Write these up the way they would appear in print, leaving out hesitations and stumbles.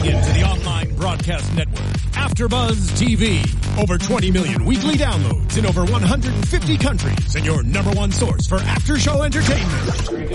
into the online broadcast network, AfterBuzz TV. Over 20 million weekly downloads in over 150 countries, and your number one source for after-show entertainment.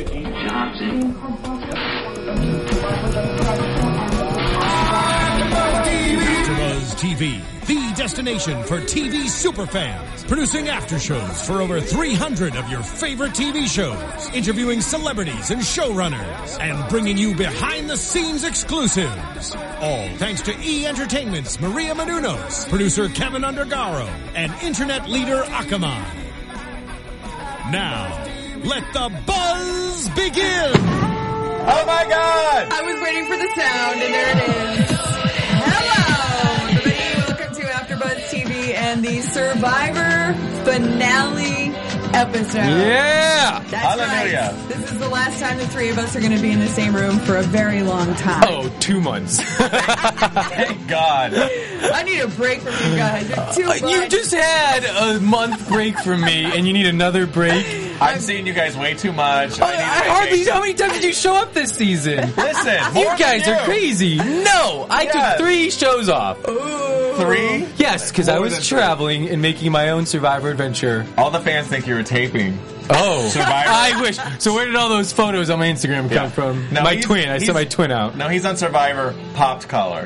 AfterBuzz TV, the destination for TV superfans, producing aftershows for over 300 of your favorite TV shows, interviewing celebrities and showrunners, and bringing you behind-the-scenes exclusives. All thanks to E! Entertainment's Maria Menounos, producer Kevin Undergaro, and internet leader Akamai. Now, let the buzz begin! Oh my God! I was waiting for the sound, and there it is. Hello, everybody. Welcome to AfterBuzz TV and the Survivor finale episode. Yeah! That's Hallelujah. right. This is the last time the three of us are going to be in the same room for a very long time. Oh, 2 months. Thank God. I need a break from you guys. It's too much. You just had a month break from me, and you need another break. I'm seeing you guys way too much. How many times did you show up this season? Listen, You guys are crazy. No, I took 3 shows off. Ooh. 3? Yes, because I More was than traveling and making my own Survivor adventure. All the fans think you were taping. Oh, Survivor. I wish. So where did all those photos on my Instagram come from? No, my he's- twin. I he's- sent my twin out. No, he's on Survivor popped collar.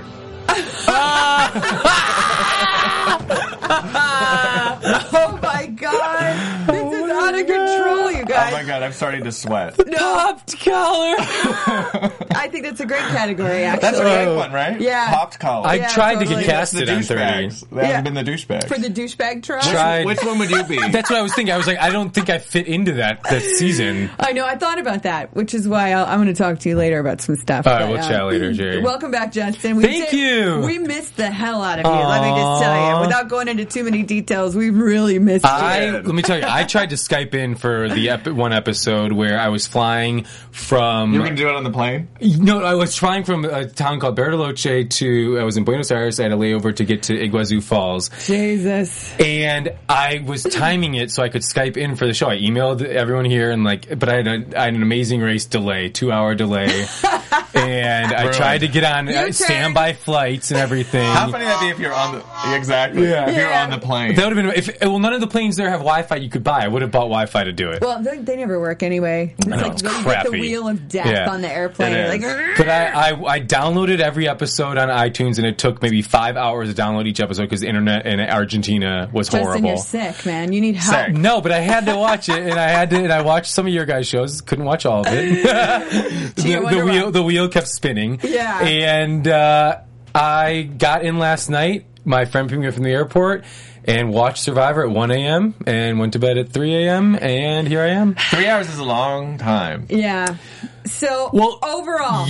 Oh my God. This is out of control, you guys. Oh my God, I'm starting to sweat. Popped collar. I think that's a great category, actually. That's a great one, right? Yeah. Popped collar. I Yeah, tried to totally. get casted the on 30. douchebags. That Yeah. have been the douchebags. For the douchebag tribe? Tried. Which one would you be? That's what I was thinking. I was like, I don't think I fit into that season. I know, I thought about that, which is why I'm going to talk to you later about some stuff. All right, But, we'll chat later, Jerry. Welcome back, Justin. Thank you. We missed the hell out of you, let me just tell you. Without going into too many details, we really missed you. Let me tell you, I tried to Skype in for the one episode where I was flying from... You were going to do it on the plane? No, I was flying from a town called Bariloche to... I was in Buenos Aires. I had a layover to get to Iguazu Falls. Jesus. And I was timing it so I could Skype in for the show. I emailed everyone here, and but I had an amazing race delay, 2-hour delay. And I tried to get on standby flights and everything. How funny that'd be if you're on the... Exactly. Yeah. If you're on the plane. That would have been... Well, none of the planes there have Wi-Fi you could buy. I would have bought Wi-Fi to do it. Well, they never work anyway. It's know, like it's you get crappy. the wheel of death on the airplane. It is. Like, But I downloaded every episode on iTunes, and it took maybe 5 hours to download each episode because the internet in Argentina was Justin, horrible. you're sick, man. You need help. Sick. No, but I had to watch it, and I watched some of your guys' shows. Couldn't watch all of it. Gee, I wonder why. the wheel kept spinning. Yeah. And I got in last night. My friend picked me up from the airport and watched Survivor at 1 a.m. and went to bed at 3 a.m. and here I am. 3 hours is a long time. Yeah. So, overall,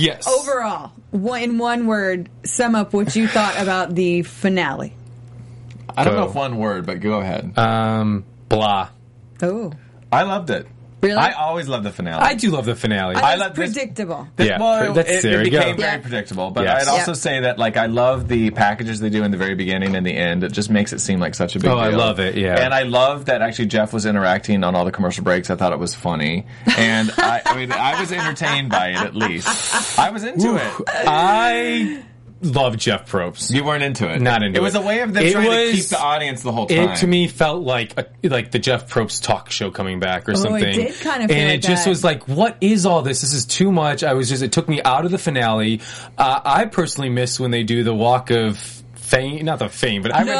in one word, sum up what you thought about the finale. I don't Go. know if one word, but go ahead. Blah. Oh. I loved it. Really? I always love the finale. I do love the finale. I love think it's this- predictable. Yeah, Well, that's- there it we became go. very Yeah. predictable, but Yes. I'd also Yeah. say that I love the packages they do in the very beginning and the end. It just makes it seem like such a big Oh, deal. I love it, yeah. And I love that actually Jeff was interacting on all the commercial breaks. I thought it was funny. And I was entertained by it at least. I was into it. I love Jeff Probst. You weren't into it. Not into it. It was a way of them It trying to was- keep the audience the whole time. It to me felt like the Jeff Probst talk show coming back or something. it did kind of feel and like it just that. was like, what is all this? This is too much. It took me out of the finale. I personally miss when they do the walk of fame, not the fame, but I like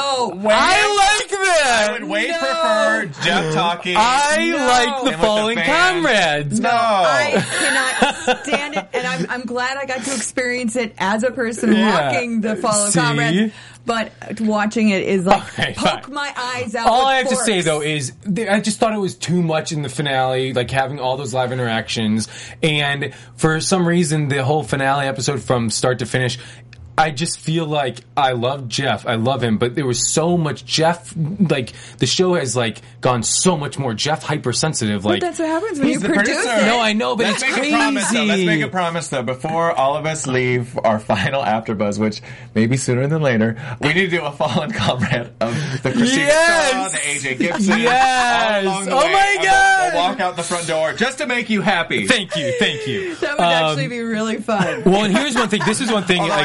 that. I would wait for her, Jeff talking. I like And the with fallen fans. comrades. No. I cannot stand it, and I'm glad I got to experience it as a person Yeah. walking the fallen See? comrades. But watching it is like Okay, poke fine. my eyes out. All with I have forks. to say though is I just thought it was too much in the finale, like having all those live interactions, and for some reason the whole finale episode from start to finish, I just feel like I love Jeff. I love him, but there was so much Jeff. Like the show has gone so much more Jeff hypersensitive. But that's what happens when you He's the produce producer. it. No, I know, but Let's it's make crazy. a promise, though. Let's make a promise, though. Before all of us leave our final AfterBuzz, which maybe sooner than later, we need to do a fallen comrade of the Christina Yes! Shaw, the AJ Gibson. Yes! All along the Oh way, my and God! We'll walk out the front door just to make you happy. Thank you. That would actually be really fun. Well, and here's one thing. This is one thing. Although I think I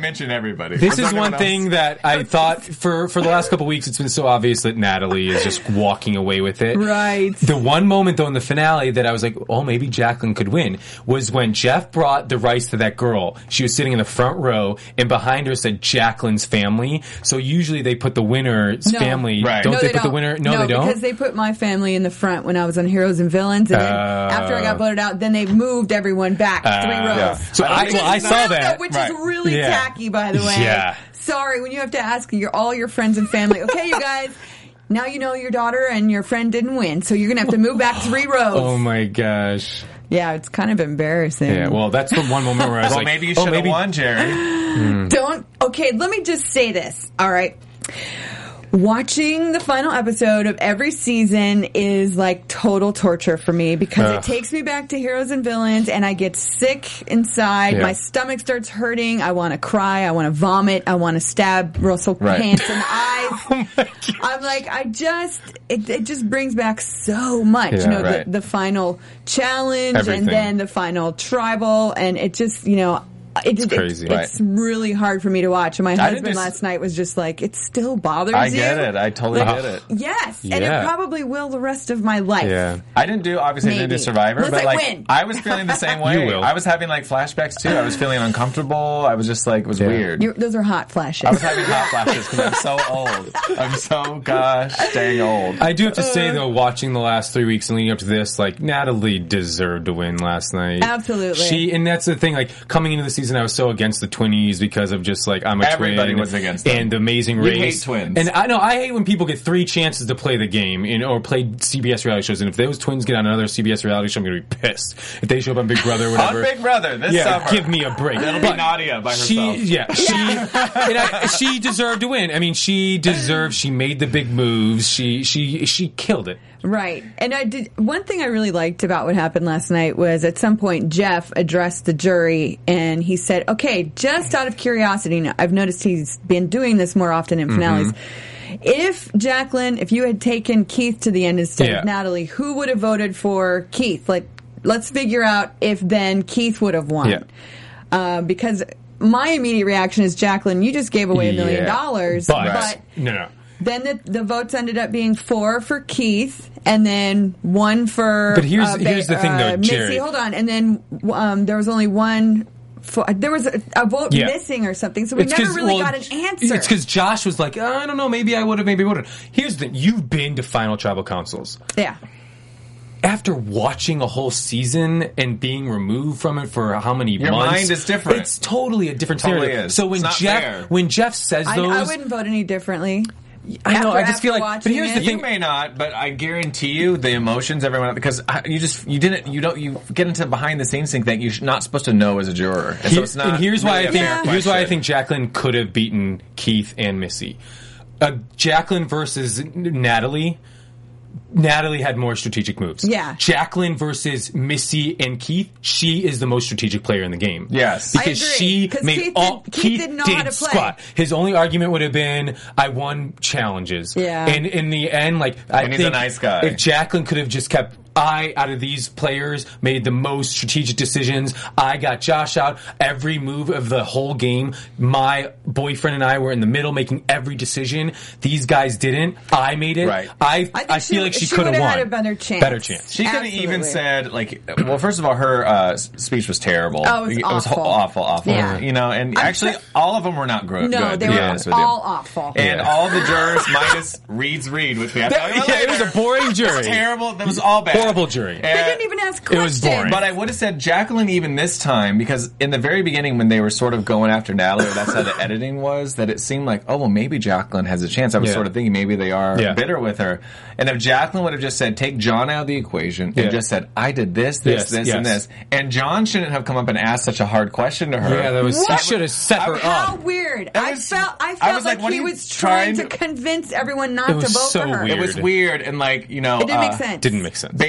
mention everybody. This I'm is talking one about thing that I thought for the last couple weeks, it's been so obvious that Natalie is just walking away with it. Right. The one moment, though, in the finale that I was like, oh, maybe Jacqueline could win was when Jeff brought the rice to that girl. She was sitting in the front row, and behind her said Jacqueline's family. So usually they put the winner's family. Right. Don't No, they put the winner? No, they don't. Because they put my family in the front when I was on Heroes and Villains, and then after I got voted out, then they moved everyone back 3 rows. Yeah. So I saw that. Which Right. is really Yeah. tacky, by the way. Yeah. Sorry, when you have to ask all your friends and family, okay, you guys, now you know your daughter and your friend didn't win, so you're going to have to move back 3 rows. Oh, my gosh. Yeah, it's kind of embarrassing. Yeah, well, that's the one moment where I was Well, like, maybe you should have won, Jerry. Okay, let me just say this, all right? Watching the final episode of every season is like total torture for me because it takes me back to Heroes and Villains and I get sick inside. Yeah. My stomach starts hurting. I want to cry. I want to vomit. I want to stab Russell Right. Pants in the eyes. I'm like, it just brings back so much. Yeah, you know, right. the final challenge Everything. and then the final tribal and it just, you know, it's crazy. It's really hard for me to watch. And my husband just- last night was just like, it still bothers I you. get it. I totally Like, get it. Yes, and Yeah. it probably will the rest of my life. Yeah. I didn't do Maybe. Survivor, Unless but I like win. I was feeling the same way. You will. I was having like flashbacks too. I was feeling uncomfortable. I was just like, it was weird. Those are hot flashes. I was having hot flashes because I'm so old. I'm so gosh dang old. I do have to say, though, watching the last 3 weeks and leading up to this, like, Natalie deserved to win last night. Absolutely. And that's the thing, like, coming into the season, I was so against the Twinnies because of just, like, I'm a Everybody twin. was against them. And the Amazing You Race. hate twins. And I hate when people get 3 chances to play the game, or play CBS reality shows. And if those twins get on another CBS reality show, I'm going to be pissed. If they show up on Big Brother or whatever. On Big Brother this yeah, summer. give me a break. It'll be Nadia by herself. She deserved to win. I mean, she made the big moves. She killed it. Right. And one thing I really liked about what happened last night was at some point Jeff addressed the jury and he said, okay, just out of curiosity, now, I've noticed he's been doing this more often in finales. If Jacqueline, if you had taken Keith to the end instead of Natalie, who would have voted for Keith? Like, let's figure out if then Keith would have won. Yeah. Because my immediate reaction is, Jacqueline, you just gave away $1 million. But no. Then the votes ended up being 4 for Keith, and then 1 for. But here's the thing, though, Missy. Jerry. Hold on, and then there was only 1. There was a vote missing or something, so we never really got an answer. It's because Josh was like, I don't know, maybe I would have, maybe I wouldn't. Here's the thing: you've been to Final Tribal Councils. Yeah. After watching a whole season and being removed from it for how many Your months, mind is different. It's totally a different Totally scenario. is. So It's not fair. when Jeff says those, I wouldn't vote any differently. I know. I just After feel like. But watching here's it. the You thing. may not, but I guarantee you the emotions everyone because you get into behind the scenes thing that you're not supposed to know as a juror. And so it's not. And here's why really I a think fair here's why I question. think Jacqueline could have beaten Keith and Missy. Jacqueline versus Natalie. Natalie had more strategic moves. Yeah. Jacqueline versus Missy and Keith. She is the most strategic player in the game. Yes. because I agree, she 'cause made Keith didn't know how to play. squat. His only argument would have been, "I won challenges." Yeah. And in the end, like I And think he's a nice guy. if Jacqueline could have just kept. Out of these players, made the most strategic decisions. I got Josh out every move of the whole game. My boyfriend and I were in the middle making every decision. These guys didn't. I made it. Right. I think feel like she she could have would've won. had a better chance. Better chance. She could have even Absolutely. said, like, well, first of all, her speech was terrible. Oh, it was awful. awful. Yeah. You know, and I'm actually, sure- all of them were not good. No, good, they to be were honest with you. all awful. And all the jurors minus Reed's Reed, which we have to talk about Yeah, it was later. a boring jury. It was terrible. That was all bad. Horrible jury. And- They didn't even ask It questions. was boring. But I would have said Jacqueline even this time because in the very beginning when they were sort of going after Natalie, or that's how the editing was, that it seemed like, oh, well, maybe Jacqueline has a chance. I was Yeah. sort of thinking maybe they are Yeah. bitter with her. And if Jacqueline would have just said, take John out of the equation Yeah. and just said, I did this, Yes, and yes. this. And John shouldn't have come up and asked such a hard question to her. Yeah, that was. What? He should have set her How up. weird! That I was- felt I was like, like what he are you was trying to trying to- convince everyone not It to was vote so for her. weird. It was weird and like, you know. It didn't make sense. Didn't make sense. Bailey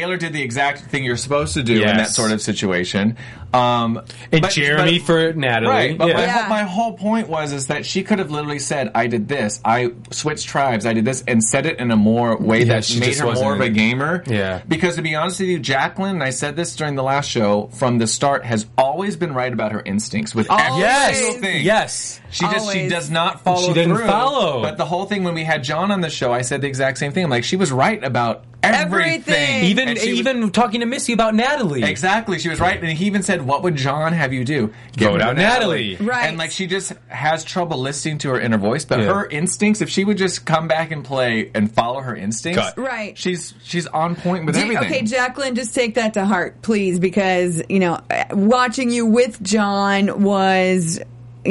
Baylor did the exact thing you're supposed to do in that sort of situation. And Jeremy for Natalie. Right, but Yeah. my whole point is that she could have literally said, I did this, I switched tribes, I did this, and said it in a more way that she made just her more of a wasn't- gamer. Yeah. Because to be honest with you, Jacqueline, and I said this during the last show, from the start has always been right about her instincts with every Yes. single thing. Yes. She Always. does not follow She didn't through. follow. But the whole thing, when we had John on the show, I said the exact same thing. I'm like, she was right about everything. Everything. And she was- Even talking to Missy about Natalie. Exactly, she was right, and he even said, "What would John have you do? Vote rid of out Natalie." Right. And like she just has trouble listening to her inner voice, but Yeah. her instincts. If she would just come back and play and follow her instincts, Cut. Right. She's on point with everything. Okay, Jacqueline, just take that to heart, please, because, watching you with John was,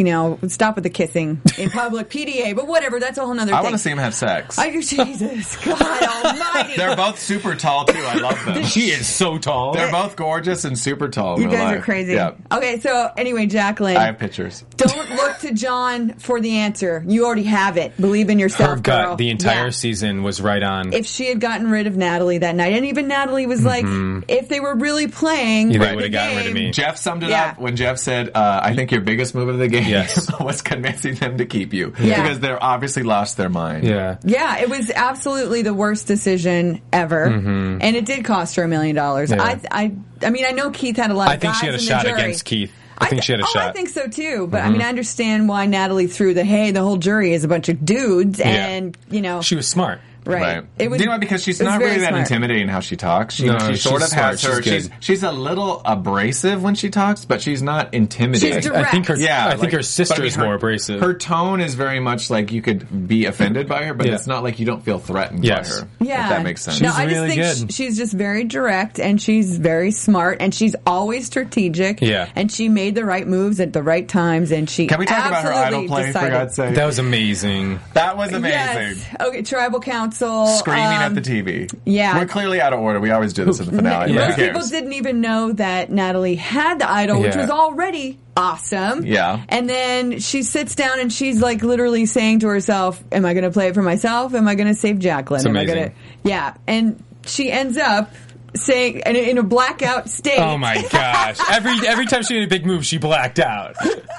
stop with the kissing in public, PDA, but whatever, that's a whole nother thing. I want to see him have sex. Jesus, God almighty. They're both super tall too. I love them. She is so tall. They're both gorgeous and super tall. in You real guys are life. crazy. Yeah. Okay, so anyway, Jacqueline, I have pictures. don't look to John for the answer. You already have it. Believe in yourself, Her gut girl. the entire Yeah. season was right on. If she had gotten rid of Natalie that night, and even Natalie was like, if they were really playing, Yeah, they the would've gotten rid of game- me. Jeff summed it Yeah. up when Jeff said, I think your biggest move of the game Yes. was convincing them to keep you. Yeah. Because they're obviously lost their mind. yeah. Yeah, it was absolutely the worst decision ever, and it did cost her $1 million. Yeah. I mean, I know Keith had a lot of I think guys she had a in the shot jury. against Keith. I think she had a I shot. think so too. But I mean, I understand why Natalie threw the whole jury is a bunch of dudes, and She was smart. right. It was, you know what? Because she's it was not very really that smart. intimidating how she talks. She No, sort she's of has smart. her. She's good. She's a little abrasive when she talks, but she's not intimidating. She's direct. I think her. Yeah, I think like- her sister but I mean, is her- more abrasive. Her tone is very much like you could be offended by her, but Yeah. it's not like you don't feel threatened Yes. by her. Yeah, If that makes sense. No, She's I just really think good. she's just very direct, and she's very smart, and she's always strategic. Yeah. and she made the right moves at the right times, and she Can we talk about her idol absolutely play, for decided- God's sake? that was amazing. That was amazing. Yes. Okay, Tribal Council Screaming at the TV. yeah. We're clearly out of order. We always do this in the finale. Yeah. Who Most people cares? didn't even know that Natalie had the idol, which Yeah. was already awesome. Yeah. And then she sits down and she's like literally saying to herself, am I going to play it for myself? Am I going to save Jacqueline? It's Am I amazing. gonna... Yeah. And she ends up saying, in a blackout state. Oh my gosh! Every time she made a big move, she blacked out.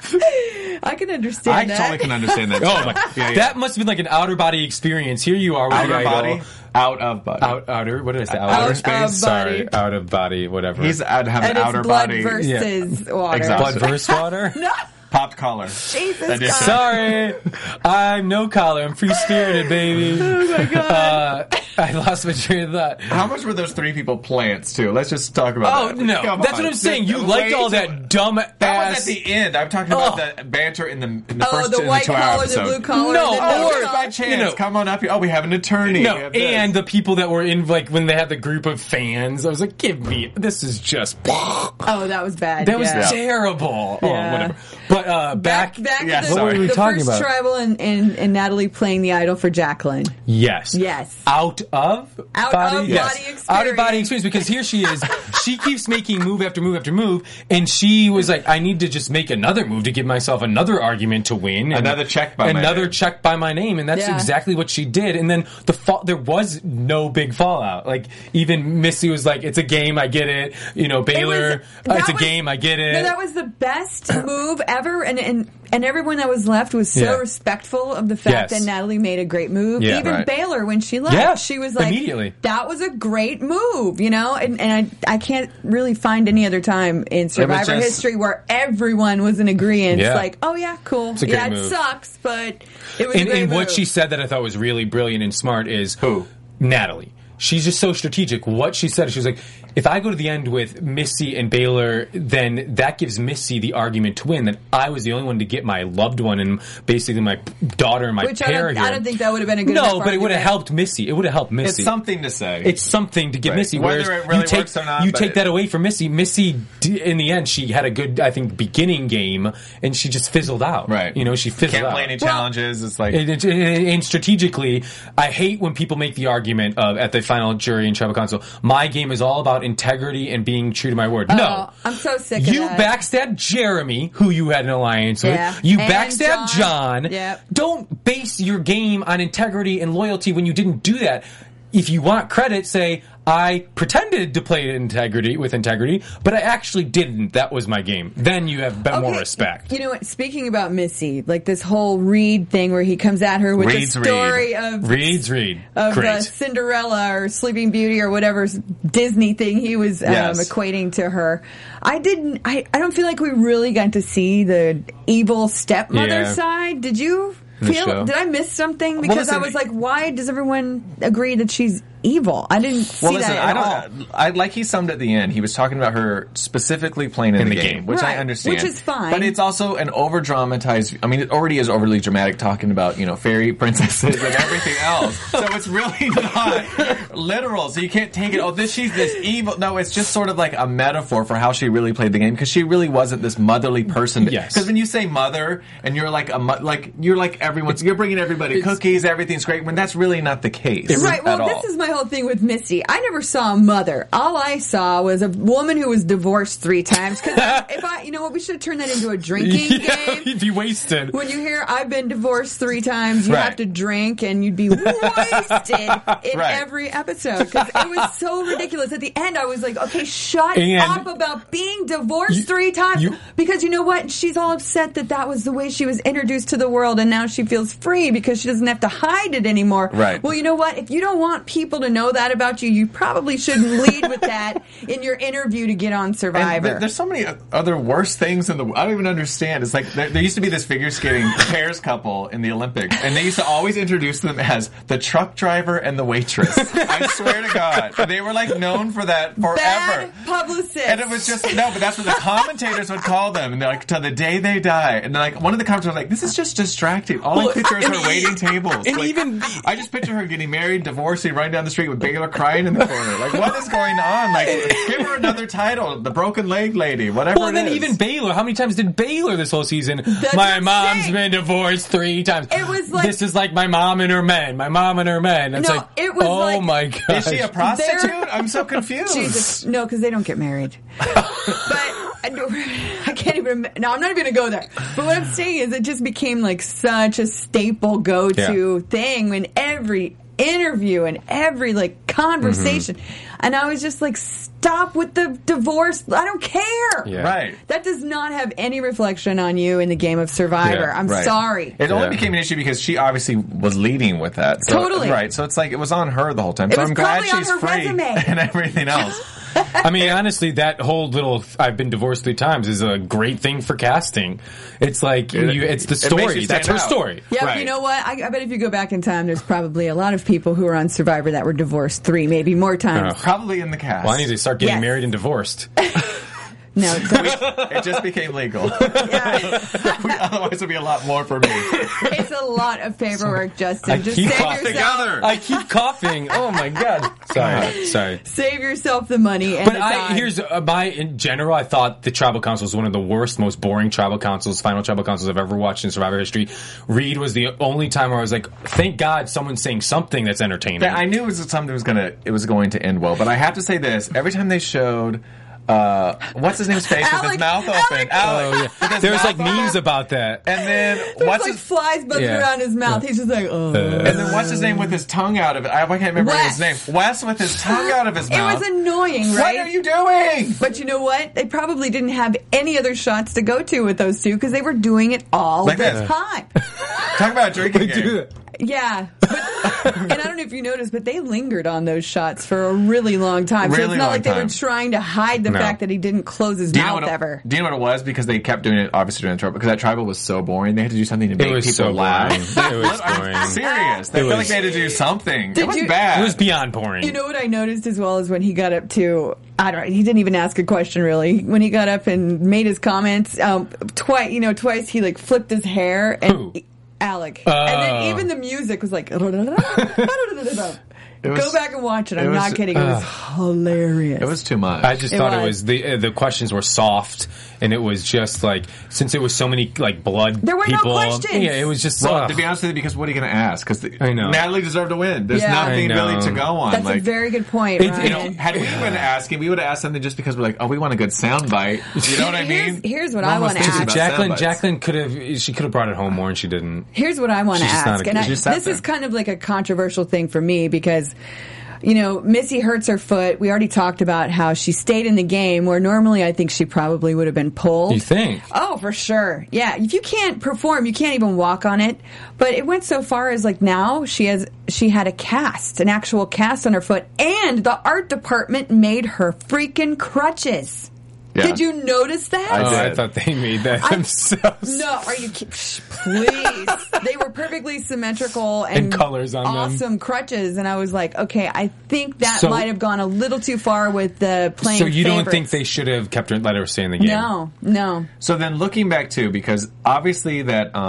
I can I understand that. totally can understand that. Oh my! Yeah, yeah. That must have been like an outer body experience. Here you are with Outer the idol. body? Out of body. Outer. What did I say? Outer Outer space? Of Sorry, body. out of body. Whatever. He's have And an it's outer blood body. versus water. Exactly. blood versus water. No, Popped collar. Jesus Edition. God. Sorry, I'm no collar. I'm free spirited, baby. Oh my God. I lost my train of thought. How much were those three people plants too? Let's just talk about Oh that. no, Come that's on. what I'm saying. You Wait liked all till- that dumb That ass. was at the end. I'm talking about Oh. the banter in the Oh, first the in white the 2-hour collar, the episode. blue collar. No, the Oh, or- just by chance. you know- Come on up here. Oh, we have an attorney. No, We have this. and the people that were in, like, when they had the group of fans, I was like, give me, this is just, Oh, that was bad. that was yeah. terrible. Yeah. Oh, whatever. But, Back Yeah, to the, sorry. What were we the talking first about? tribal and Natalie playing the idol for Jacqueline. yes. Yes. Out of Out body? of Yes. body experience. Out of body experience, because here she is, she keeps making move after move after move, and she was like, I need to just make another move to give myself another argument to win. And Another check by my Another name. check by my name, and that's Yeah. exactly what she did. And then there was no big fallout. Like, even Missy was like, it's a game, I get it. You know, Baylor, that it's a was- game, I get it. No, that was the best move ever, and everyone that was left was so Yeah. respectful of the fact Yes. that Natalie made a great move. Yeah, Even right. Baylor, when she left, Yeah, she was like, immediately. that was a great move, you know? And I can't really find any other time in Survivor just- history where everyone was in agreement. Yeah. Like, oh yeah, cool. a great Yeah, it move. sucks, but it was a And, great and what move. she said that I thought was really brilliant and smart is Who? Natalie. She's just so strategic. What she said, she was like, if I go to the end with Missy and Baylor, then that gives Missy the argument to win. That I was the only one to get my loved one and basically my daughter and my Which pair I here. don't think that would have been a good enough No, but it would have argument. helped Missy. It would have helped Missy. It's something to say. It's something to give Right. Missy. Whether Whereas it really you take, works or not, you but take it- that away from Missy. Missy, in the end, she had a good, I think, beginning game, and she just fizzled out. right. You know, she fizzled Can't out. play any challenges. It's like And strategically, I hate when people make the argument of at the final jury and tribal council, my game is all about integrity and being true to my word. No. I'm so sick of You that. backstabbed Jeremy, who you had an alliance Yeah. with. You And backstabbed John. Yep. Don't base your game on integrity and loyalty when you didn't do that. if you want credit, say, I pretended to play with integrity, but I actually didn't. That was my game. Then you have more respect. You know what? Speaking about Missy, like this whole Reed thing where he comes at her with the story of Cinderella or Sleeping Beauty or whatever Disney thing he was equating to her. I don't feel like we really got to see the evil stepmother side. Did you? Did I miss something? Because I was like, why does everyone agree that she's evil? I didn't see that at all. Like he summed at the end, he was talking about her specifically playing in the game, which I understand. Which is fine. But it's also an over-dramatized, I mean, it already is overly dramatic talking about, fairy princesses and everything else. So it's really not literal. So you can't take it, she's this evil. No, it's just sort of like a metaphor for how she really played the game, because she really wasn't this motherly person. Yes. Because when you say mother, and you're like you're bringing everybody cookies, everything's great, when that's really not the case. Right, well, this is my whole thing with Missy. I never saw a mother. All I saw was a woman who was divorced 3 times. Because we should have turned that into a drinking game. You'd be wasted. When you hear, I've been divorced 3 times, you have to drink, and you'd be wasted in every episode. Because it was so ridiculous. At the end, I was like, okay, shut up about being divorced 3 times. Because you know what? She's all upset that was the way she was introduced to the world, and now she feels free because she doesn't have to hide it anymore. Right. Well, you know what? If you don't want people to know that about you, you probably shouldn't lead with that in your interview to get on Survivor. And there's so many other worse things I don't even understand. It's like there used to be this figure skating pairs couple in the Olympics, and they used to always introduce them as the truck driver and the waitress. I swear to God, they were like known for that forever. Bad publicist. And it was just but that's what the commentators would call them, and they're like, till the day they die. And they're like, one of the commentators was like, this is just distracting. All I picture is her waiting tables. And like, I just picture her getting married, divorcing, running down the street with Baylor crying in the corner. Like, what is going on? Like, give her another title, the broken leg lady, whatever. Well, then even Baylor. How many times did Baylor this whole season? My mom's been divorced 3 times. It was like, this is like my mom and her men. My mom and her men. It's it was oh my god. Is she a prostitute? I'm so confused. No, because they don't get married. But I can't even. No, I'm not even going to go there. But what I'm saying is, it just became like such a staple go-to thing when every interview and every conversation, and I was just like, stop with the divorce. I don't care. Yeah. Right. That does not have any reflection on you in the game of Survivor. Yeah, I'm sorry. It only became an issue because she obviously was leading with that. So, totally. Right. So it's like it was on her the whole time. So I'm glad she's free resume. And everything else. I mean, honestly, that whole little "I've been divorced 3 times" is a great thing for casting. It's like it's the story. That's her story. Yeah, right. You know what? I bet if you go back in time, there's probably a lot of people who are on Survivor that were divorced 3, maybe more times. Probably in the cast. Well, I need to start getting married and divorced. No, it just became legal. Otherwise, it'd be a lot more for me. It's a lot of paperwork, Justin. Just save yourself. Together. I keep coughing. Oh my god. Sorry. Save yourself the money. And in general, I thought the tribal council was one of the worst, most boring tribal councils, final tribal councils I've ever watched in Survivor history. Reed was the only time where I was like, thank God someone's saying something that's entertaining. I knew it was something it was going to end well, but I have to say this: every time they showed. What's his name's face with his mouth open? Alex. Oh, yeah. There's memes about that. And then there's flies buzzing around his mouth. He's just like, oh. And then what's his name with his tongue out of it? I can't remember his name. Wes with his tongue out of his mouth. It was annoying, right? What are you doing? But you know what? They probably didn't have any other shots to go to with those two because they were doing it all the time. Talk about a drinking game. Yeah. And I don't know if you noticed, but they lingered on those shots for a really long time. So it's not like they were trying to hide the fact that he didn't close his mouth ever. Do you know what it was? Because they kept doing it, obviously, during the tribal. Because that tribal was so boring. They had to do something to make people laugh. It was boring. I'm serious. They felt like they had to do something. It was bad. It was beyond boring. You know what I noticed as well is when he got up to... he didn't even ask a question really. When he got up and made his comments, twice he flipped his hair and... Alec. And then even the music was like... Go back and watch it. I'm not kidding. It was hilarious. It was too much. I just thought it was the questions were soft, and it was just since it was so many blood. There were people, no questions. Yeah, it was just. To be honest with you, because what are you going to ask? Because I know Natalie deserved to win. There's nothing really to go on. That's a very good point. Ryan. Had we been asking, we would have asked something just because we're like, oh, we want a good soundbite. You know what I mean? Here's what I want to ask. Jacqueline could have brought it home more, and she didn't. Here's what I want to ask, and this is kind of like a controversial thing for me because Missy hurts her foot. We already talked about how she stayed in the game where normally I think she probably would have been pulled. You think? Oh, for sure. Yeah. If you can't perform, you can't even walk on it. But it went so far as like now she had a cast, an actual cast on her foot, and the art department made her freaking crutches. Yeah. Did you notice that? I thought they made that themselves. No, are you please? They were perfectly symmetrical and colors on them. awesome crutches, and I was like, okay, I think that might have gone a little too far with the playing. So you favorites. don't think they should have kept her, let her stay in the game? No. So then looking back too, because obviously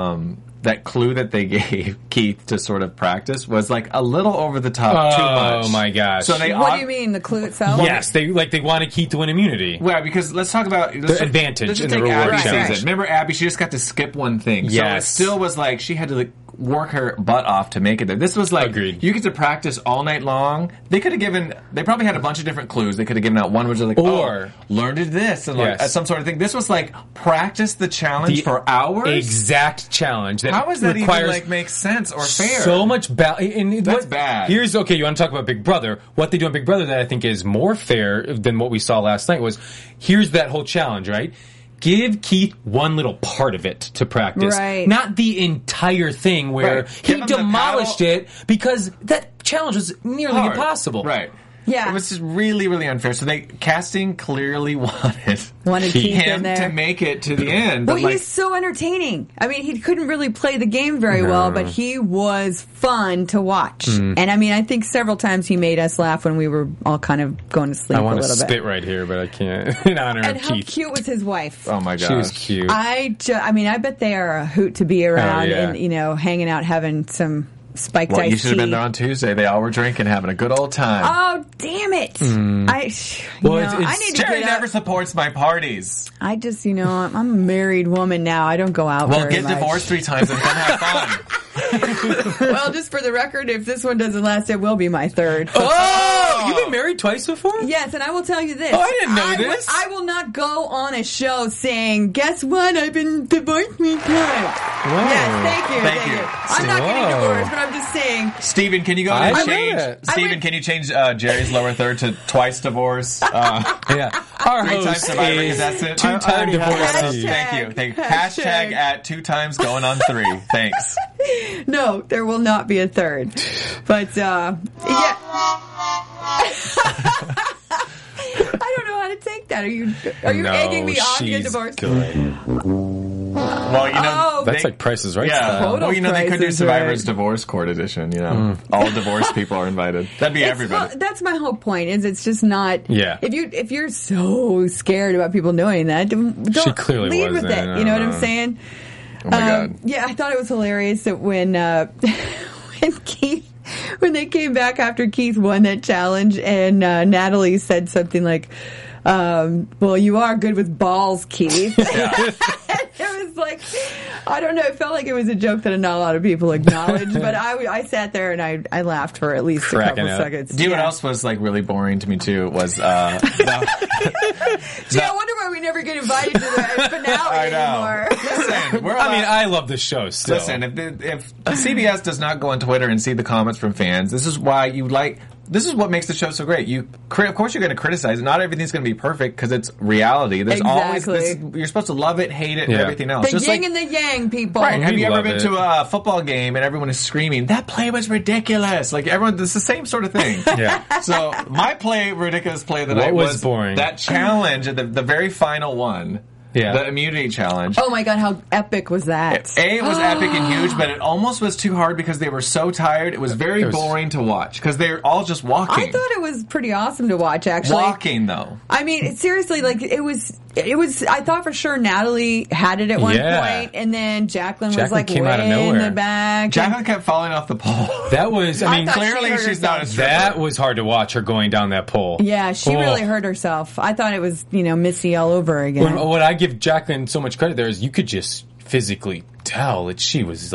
that clue that they gave Keith to sort of practice was like a little over the top, too much. Oh my gosh! So What do you mean, the clue itself? Yes, they wanted Keith to win immunity. Well, because let's talk about the advantage in the take reward Abby's challenge. season. Remember Abby? She just got to skip one thing. Yes. So it still was like she had to like work her butt off to make it there. This was like Agreed. You get to practice all night long. They could have given. They probably had a bunch of different clues. They could have given out one which was like, learn to this and like some sort of thing. This was like practice the challenge for hours. Exact challenge. That How is that requires even like make sense or fair? So much That's bad. Here's okay. You want to talk about Big Brother? What they do on Big Brother that I think is more fair than what we saw last night was here's that whole challenge, right? Give Keith one little part of it to practice, right. Not the entire thing where he demolished it because that challenge was nearly impossible. Right. Yeah. It was just really, really unfair. So casting clearly wanted Keith him in there to make it to the end. Well, but he's so entertaining. I mean, he couldn't really play the game very well, but he was fun to watch. And I mean, I think several times he made us laugh when we were all kind of going to sleep a little bit. I want to spit right here, but I can't. In honor and of how Keith. cute was his wife? Oh my gosh. She was cute. I mean, I bet they are a hoot to be around yeah. and, hanging out, having some spiked iced tea. You should have been there on Tuesday. They all were drinking, having a good old time. Oh, damn it. I need to Jerry get never up. supports my parties. I just, I'm a married woman now. I don't go out very get much. divorced 3 times and then have fun. Well, just for the record, if this one doesn't last, it will be my third. Oh! You've been married twice before? Yes, and I will tell you this. Oh, I didn't know this. I will not go on a show saying, guess what? I've been divorced 3 times. Yes, thank you. Thank you. I'm not getting divorced, but I'm just saying. Steven, can you go and change? Steven, can you change Jerry's lower third to twice divorce? Yeah. Our 3 times host Survivor is contestant. 2-time divorcee. Thank you. Hashtag at 2 times going on 3. Thanks. No, there will not be a third. But, yeah. I don't know how to take that. Are you egging me on to get divorced? Good. Well, that's like Price is Right. Yeah. Total Well, they could do Price is Survivor's Right. Divorce Court Edition. All divorced people are invited. That'd be everybody. That's my whole point. Is it's just not. Yeah. If you're so scared about people knowing that, don't She clearly lead with wasn't. it. You know what I'm saying? Oh my God. Yeah, I thought it was hilarious that when when they came back after Keith won that challenge and Natalie said something like, well, you are good with balls, Keith. It was like, I don't know, it felt like it was a joke that not a lot of people acknowledged, but I sat there and I laughed for at least Cracking a couple up. seconds. Do you know what else was like really boring to me too? Was See, I wonder why we never get invited to the finale anymore. Listen, I love the show still. Listen, if CBS does not go on Twitter and see the comments from fans, this is why this is what makes the show so great. Of course, you're going to criticize it. Not everything's going to be perfect because it's reality. There's always you're supposed to love it, hate it, and everything else. The Just yin and the yang, people. Right? Have you ever love been it. to a football game and everyone is screaming, "That play was ridiculous"? Like everyone, it's the same sort of thing. Yeah. So my ridiculous play of the What night was boring? That challenge at the very final one. Yeah. The immunity challenge. Oh my God, how epic was that? It was epic and huge, but it almost was too hard because they were so tired. It was very boring to watch because they're all just walking. I thought it was pretty awesome to watch, actually. Walking, though. I mean, seriously, like it was. I thought for sure Natalie had it at one point, and then Jacqueline was like came way out of in nowhere. the back. Jacqueline kept falling off the pole. That was, I mean, thought clearly she's not a stripper. that was hard to watch her going down that pole. Yeah, she really hurt herself. I thought it was, Missy all over again. What I give Jacqueline so much credit there is you could just physically tell that she was like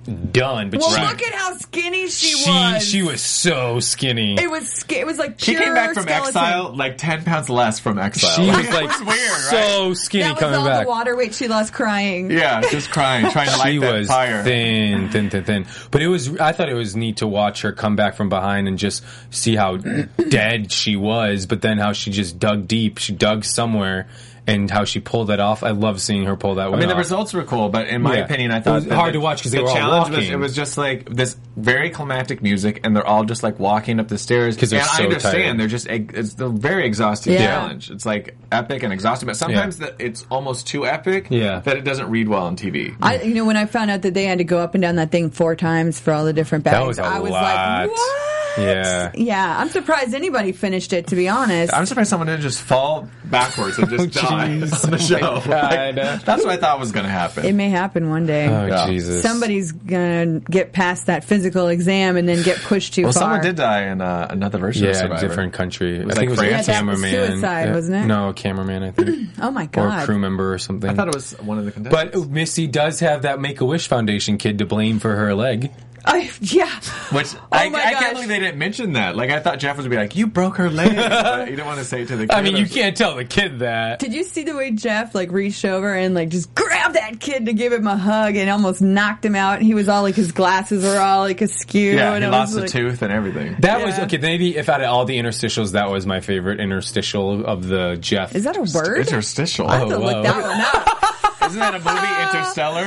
done. But Well, look at how skinny she was. She was so skinny. It was like She pure came back from skeleton. exile like 10 pounds less from exile. She was It like was weird, so right? skinny That was coming all back. the water weight she lost crying. Yeah, just crying, trying to light She that was fire. thin. But I thought it was neat to watch her come back from behind and just see how dead she was, but then how she just dug deep. She dug somewhere, and how she pulled that off. I love seeing her pull that one I mean, the off. results were cool, but in my Yeah. opinion, I It thought was that hard to watch 'cause they the were all challenge was walking. it was just like this very climactic music, and they're all just like walking up the stairs. 'Cause they're and so I understand tired. they're just it's a very exhausting Yeah. challenge. It's like epic and exhausting, but sometimes that it's almost too epic that it doesn't read well on TV. When I found out that they had to go up and down that thing 4 times for all the different bags, That was a I was lot. like, what? Yeah, I'm surprised anybody finished it, to be honest. I'm surprised someone didn't just fall backwards and just die on the show. Like, that's what I thought was going to happen. It may happen one day. Oh, Yeah. Jesus. Somebody's gonna get past that physical exam and then get pushed too Well, far. someone did die in another version of Yeah, Survivor. different country. was I think like it was France? Yeah, that was cameraman. suicide, wasn't it? No, cameraman, I think. Oh my Or god! a crew member or something. I thought it was one of the contestants. But Missy does have that Make-A-Wish Foundation kid to blame for her leg. Yeah. Which my I gosh. can't believe they didn't mention that. Like I thought Jeff was gonna be like, "You broke her leg." But you don't want to say it to the kid. I mean, you can't tell the kid that. Did you see the way Jeff reached over and just grabbed that kid to give him a hug and almost knocked him out? He was all his glasses were all askew. Yeah, and he I lost was a tooth and everything. That was Yeah. okay. Maybe if out of all the interstitials, that was my favorite interstitial of the Jeff. Is that a word? Interstitial. I have to Oh, look whoa. that one up. Isn't that a movie, Interstellar?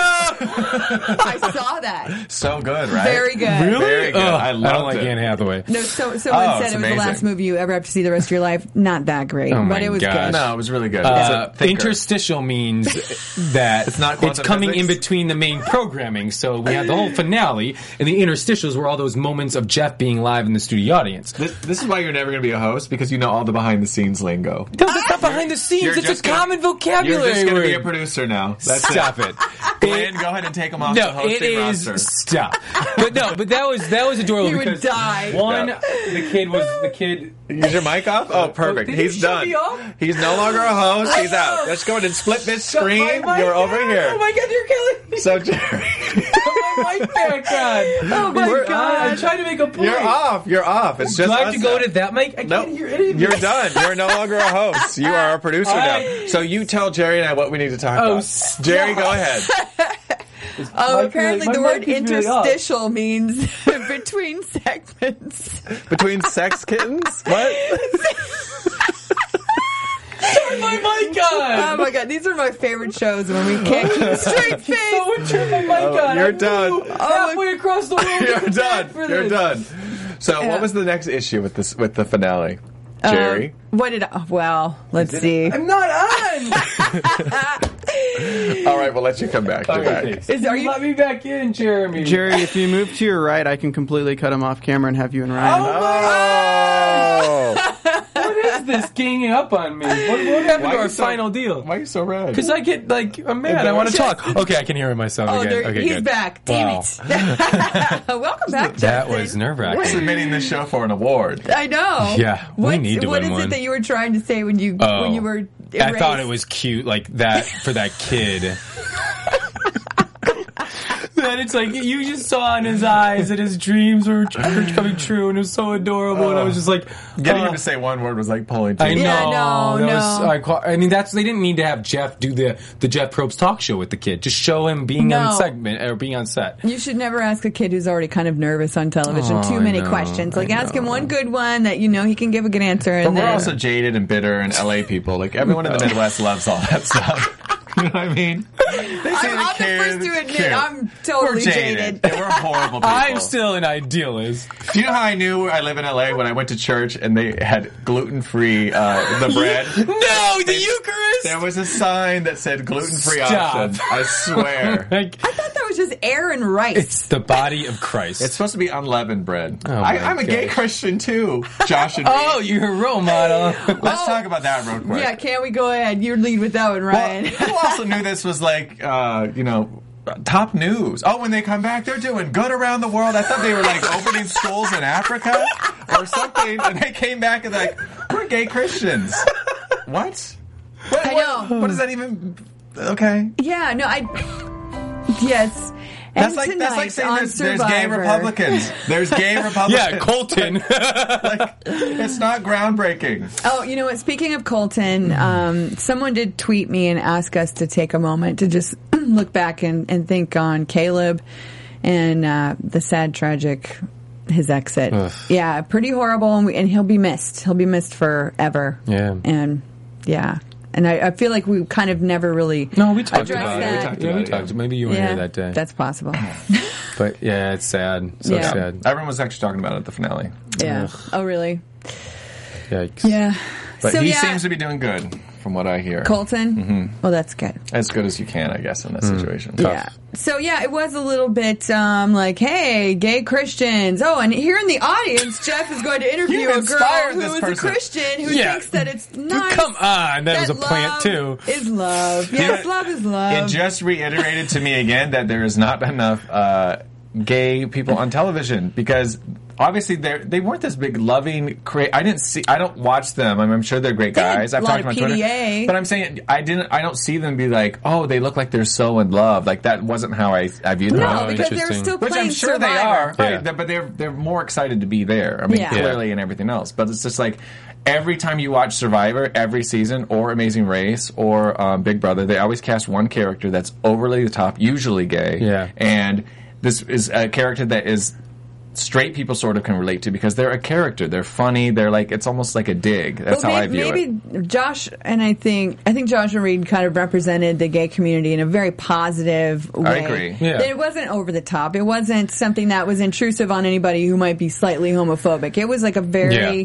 I saw that. So good, right? Very good. Very good. Ugh, I I loved don't like it. Anne Hathaway. No, someone it's said it was the amazing. last movie you ever have to see the rest of your life. Not that great, Oh but my it was gosh. good. No, it was really good. It's a thinker. Interstitial means that It's not quantum coming physics? in between the main programming. So we had the whole finale, and the interstitials were all those moments of Jeff being live in the studio audience. This is why you're never going to be a host, because you know all the behind-the-scenes lingo. No, that's not behind the scenes. You're It's a just gonna- common vocabulary You're just going to be a word. producer now. That's Stop it. it. Glenn, go ahead and take him off the No, hosting it is roster. stop. But that was adorable He would because die. one, Yeah. the kid. Is your mic off? Oh, perfect. Did you He's shut done. me off? He's no longer a host. He's out. Let's go ahead and split this screen. You're over here. Oh my god, you're killing me. So, Jerry, Put my mic back on. Oh my We're- god! I'm trying to make a point. you're off. You're off. It's Do just I have us to go now. to that mic? I No, can't hear anything. you're done. You're no longer a host. You are a producer now. So you tell Jerry and I what we need to talk about. stop. Jerry, go ahead. Oh, apparently my the mic word is really off. interstitial means between segments. Between sex kittens? What? Turn my mic on. Oh my god, these are my favorite shows when we can't keep a straight face. Someone turn my mic on. you're I done. flew halfway across the world. You're done. for You're this. done. So what was the next issue with the finale? Jerry? What did I, well, let's see. I'm not on. All right, we'll let you come back. You're back. Are you- Let me back in, Jeremy? Jerry, if you move to your right, I can completely cut him off camera and have you and Ryan. Oh! What is this ganging up on me? What happened Why to are our you so- final deal? Why are you so red? Because I get I'm mad. I want to talk. Okay, I can hear myself Oh, again. there, Okay, he's good. back. Damn Wow. it. Welcome back, That Justin. was nerve We're wracking. submitting this show for an award. I know. Yeah, we need to What win is one. it that you were trying to say when you were erased? I thought it was cute, like that for that kid. That it's like you just saw in his eyes that his dreams were coming true, and it was so adorable. And I was just like, Getting him to say one word was like pulling teeth. I know. Yeah, no, that no. Was, I mean, they didn't need to have Jeff do the Jeff Probst talk show with the kid. Just show him being on segment or being on set. You should never ask a kid who's already kind of nervous on television Oh, too many I know, questions. Like, I ask him know. one good one that he can give a good answer. But And we're then, also jaded and bitter and LA people. Like everyone in the Midwest loves all that stuff. You know what I mean? They see I'm the first to admit I'm totally we're jaded. And we're horrible people. I'm still an idealist. Do you know how I knew I live in LA when I went to church and they had gluten-free the bread? No, the Eucharist. There was a sign that said gluten-free Stop. option. I swear. I thought that was just air and rice. It's the body of Christ. It's supposed to be unleavened bread. Oh my I'm a gay gosh. Christian too, Josh and me. Oh, you're a role model. Let's talk about that real quick. Yeah, can we go ahead? You lead with that one, Well, Ryan. who also knew this was like, top news? Oh, when they come back, they're doing good around the world. I thought they were like opening schools in Africa or something, and they came back and like, we're gay Christians. What? I know. What does that even? Okay. Yeah, no, yes. That's like saying there's gay Republicans. There's gay Republicans. Yeah, Colton. Like, it's not groundbreaking. Oh, you know what? Speaking of Colton, someone did tweet me and ask us to take a moment to just look back and think on Caleb and the sad, tragic, his exit. Ugh. Yeah, pretty horrible, and he'll be missed. He'll be missed forever. Yeah. And, yeah. And I feel like we kind of never really No, we talked addressed about that. it. We talked. Maybe you weren't here that day. That's possible. But yeah, it's sad. So Yeah. sad. Everyone was actually talking about it at the finale. Yeah. Oh, really? Yikes. Yeah. But so, he yeah, seems to be doing good, from what I hear. Colton? Mm-hmm. Well, that's good. As good as you can, I guess, in that situation. Yeah. So, yeah, it was a little bit like, hey, gay Christians. Oh, and here in the audience, Jeff is going to interview You a girl inspired who this is a person. Christian who Yeah. thinks that it's nice. Come on, that was a plant love too. Is love. Yes, love is love. It just reiterated to me again that there is not enough gay people on television, because obviously they weren't this big loving. I don't watch them. I'm sure they're great They had guys. a I've lot talked of on Twitter, PDA. but I'm saying I don't see them be like, oh, they look like they're so in love. Like that wasn't how I viewed them. no, because they're interesting. still Which playing I'm sure Survivor. they are, Yeah. right? But they're more excited to be there. I mean, Yeah. clearly, and everything else. But it's just like every time you watch Survivor, every season, or Amazing Race, or Big Brother, they always cast one character that's overly the top, usually gay. Yeah. And this is a character that is straight people sort of can relate to, because they're a character. They're funny. They're like, it's almost like a dig. That's how I view it. Maybe Josh and I think Josh and Reed kind of represented the gay community in a very positive way. I agree. Yeah. It wasn't over the top. It wasn't something that was intrusive on anybody who might be slightly homophobic. It was like a very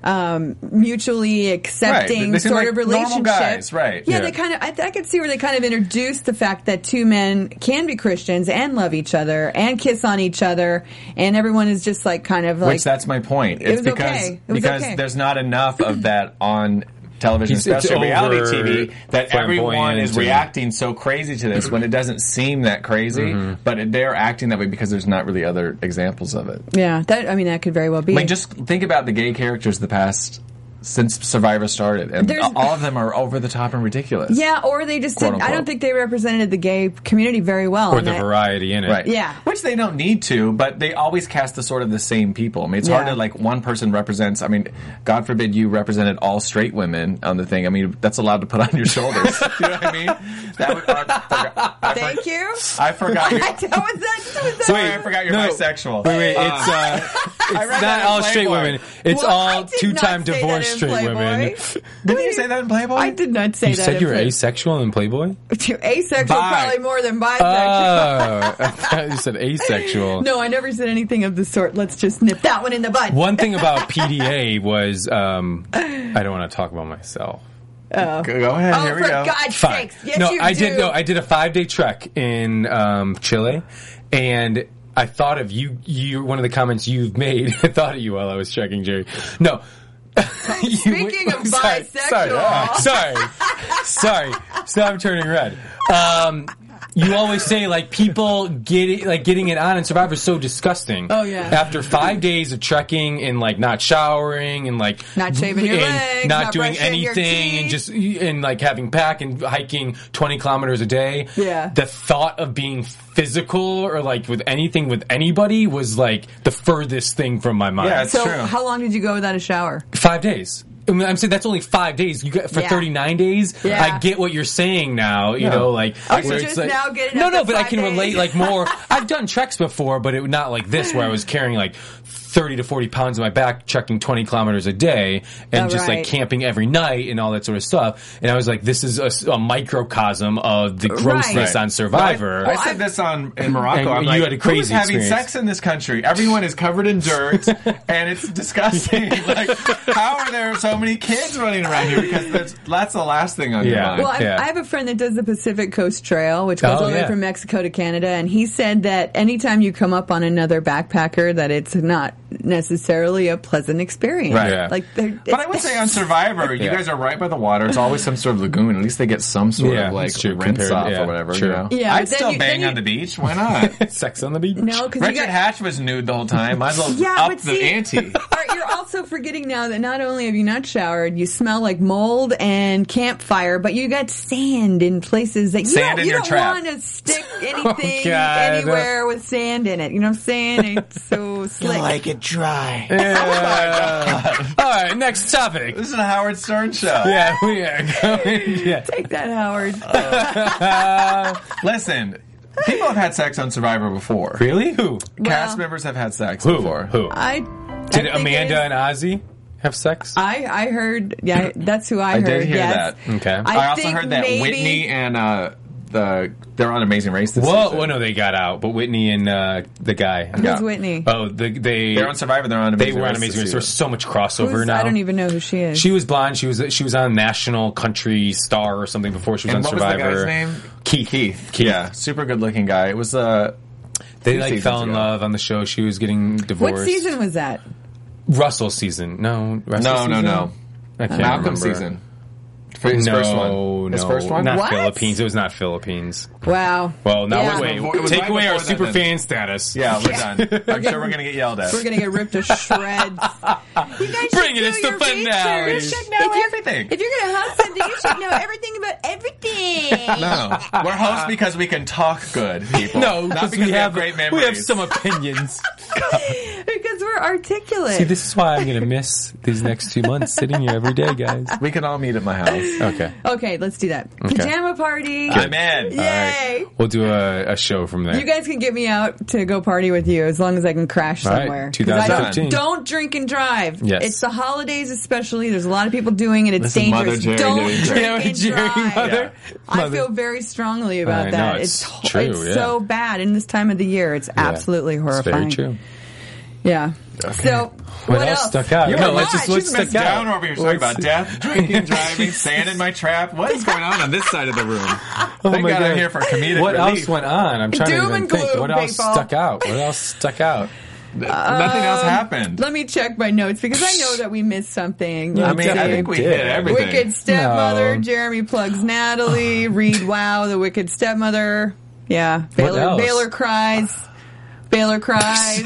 mutually accepting Right. They seem sort like of relationship. normal guys, right. Yeah, Yeah. they kind of. I could see where they kind of introduced the fact that two men can be Christians and love each other and kiss on each other, and everyone is just like kind of like. Which that's my point. It It's was because okay. It was because okay. there's not enough of that on television, It's especially reality over TV, that everyone flamboyant is and- reacting so crazy to this when it doesn't seem that crazy, but they're acting that way because there's not really other examples of it. Yeah, that could very well be. I mean, just think about the gay characters the past since Survivor started, and There's- all of them are over the top and ridiculous. Yeah, or they just Quote, didn't. I don't unquote. think they represented the gay community very well. Or and the that- variety in it. Right. Yeah. Which they don't need to, but they always cast the sort of the same people. I mean, it's hard Yeah. to, like, one person represents, I mean, God forbid you represented all straight women on the thing. I mean, that's a lot to put on your shoulders. You know what I mean? That would, Thank you. I forgot you. was that? Sorry, I forgot you're No. bisexual. Wait, it's read not that in all straight Playboy. women. It's Well, I all did not two-time say that divorced in straight Playboy. women. Didn't you say that in Playboy? I did not say You that. said in you were Playboy. asexual in Playboy? Asexual, Bi. probably more than bisexual. Oh, I thought you said asexual. No, I never said anything of the sort. Let's just nip that one in the bud. One thing about PDA was I don't want to talk about myself. Go ahead, Oh, here we for go. God's Fine. sakes! Yes, no, you I do. did. No, I did a 5-day trek in Chile, and I thought of you. One of the comments you've made. I thought of you while I was trekking, Jerry. No. Speaking of bisexual. Sorry. Stop turning red. You always say like people getting it on in Survivor is so disgusting. Oh, yeah. After 5 days of trekking and like not showering and like Not shaving your and legs, not not doing brushing your anything and teeth. just and like having pack and hiking 20 kilometers a day. Yeah. The thought of being physical or like with anything with anybody was like the furthest thing from my mind. Yeah, it's So, true. how long did you go without a shower? 5 days. I mean, I'm saying that's only 5 days. You got for Yeah. 39 days. Yeah. I get what you're saying now. You know, like Oh, so where just it's like, now getting no, up no, to but I 5 can days. relate like more. I've done treks before, but it not like this where I was carrying like 30 to 40 pounds on my back, trekking 20 kilometers a day, and Oh, just right. like camping every night and all that sort of stuff. And I was like, this is a microcosm of the grossness Right. on Survivor. I said this in Morocco. And I'm you like, had a crazy who's having experience. sex in this country? Everyone is covered in dirt, and it's disgusting. Like, how are there so many kids running around here? Because that's the last thing on your Yeah. mind. Well, Yeah. I have a friend that does the Pacific Coast Trail, which goes Oh, all the way yeah. from Mexico to Canada, and he said that anytime you come up on another backpacker, that it's not necessarily a pleasant experience. Right. Yeah. Like, But I would say on Survivor, you Yeah. guys are right by the water. It's always some sort of lagoon. At least they get some sort Yeah, of like that's true, rinse compared- off yeah, or whatever. true. You know? Yeah, I'd but then still you- bang then you- on the beach. Why not? Sex on the beach. No, because you Richard got Hatch was nude the whole time. Might as well Yeah, up but the see- ante. All right, you're also also forgetting now that not only have you not showered, you smell like mold and campfire, but you got sand in places that you don't want to stick anything anywhere with sand in it. You know what I'm saying? It's so slick. I like it dry. All right, next topic. This is a Howard Stern show. Yeah, we are going. Yeah. Take that, Howard. Listen, people have had sex on Survivor before. Really? Who? Cast members have had sex Who? before. Who? I Did think Amanda and Ozzy have sex? I heard. Yeah, that's who I heard. did hear yes. that. Okay. I also think heard that maybe- Whitney and they're on Amazing Race this Well, season. well, no, they got out, but Whitney and the guy. Who's Yeah. Whitney? Oh, they're on Survivor. They're on Amazing Race. They were on this Amazing Race. season. There's so much crossover now. I don't even know who she is. She was blonde. She was on National Country Star or something before she was And on what Survivor. was the guy's name? Keith. Yeah, super good looking guy. It was They few like seasons fell in ago. love on the show. She was getting divorced. What season was that? Russell's season. No, Russell's season? no. I can't Malcolm's remember. season. For his first one. No, His first one? Not What? Philippines. It was it not Philippines. Wow. Well, now Yeah. wait. It was Take right away our before that super then. fan status. Yeah, we're done. I'm sure we're going to get yelled at. We're gonna get ripped to shreds. You guys Bring should it, it's do the your finale. research. You should know If you're- everything. If you're gonna host something, you should know everything about everything. No, we're hosts because we can talk good, people. No, not because we have great memories. We have some opinions. Because we're articulate. See, this is why I'm going to miss these next 2 months sitting here every day, guys. We can all meet at my house. Okay. Okay, let's do that. Pajama party. I'm in. Yay! We'll do a show from there. You guys can get me out to go party with you as long as I can crash All right, somewhere. 'Cause I 2015. don't drink and drive. Yes. It's the holidays especially. There's a lot of people doing it. It's This is Mother dangerous. Jerry Don't doing drink Yeah, and Jerry drive. Mother. I Mother. feel very strongly about I that. know, it's It's true, It's yeah. so bad in this time of the year. It's absolutely It's horrifying. very true. Yeah. So What else stuck out? You're No, a let's lot. just let's She's stick messed down out. over here talking about death, drinking, driving, sand in my trap. What is going on this side of the room? Thank my God God. I'm here for comedic What relief. else went on? I'm trying Doom to even and think. gloom, What else people. stuck out? What else stuck out? Nothing else happened. let me check my notes because I know that we missed something. I mean, I think we hit everything. Wicked stepmother. No. Jeremy plugs Natalie. Reed, wow, the wicked stepmother. Yeah, else? Baylor cries. Baylor cries.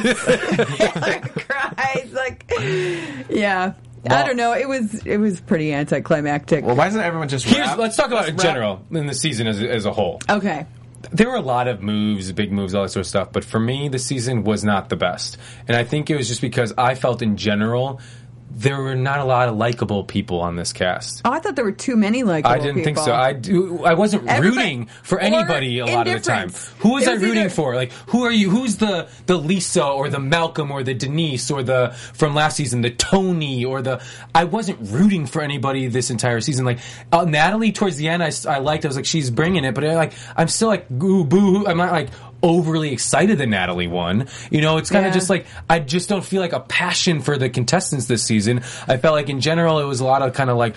Baylor cries. Like, yeah. I don't know. It was pretty anticlimactic. Well, why doesn't everyone just rap? Let's talk about it in Let's rap. general in the season as a whole. Okay. There were a lot of moves, big moves, all that sort of stuff. But for me, the season was not the best. And I think it was just because I felt in general there were not a lot of likable people on this cast. Oh, I thought there were too many likable I didn't think people. so. I wasn't Everybody- rooting for or anybody a lot of the time. indifference. Who was It I was rooting either- for? Like, who are you? Who's the Lisa or the Malcolm or the Denise or the from last season, the Tony or the? I wasn't rooting for anybody this entire season. Like Natalie, towards the end, I liked. I was like, she's bringing it, but I'm still like, ooh, boo. I'm not like overly excited that Natalie won. You know, it's kind of Yeah. just like, I just don't feel like a passion for the contestants this season. I felt like in general it was a lot of kind of like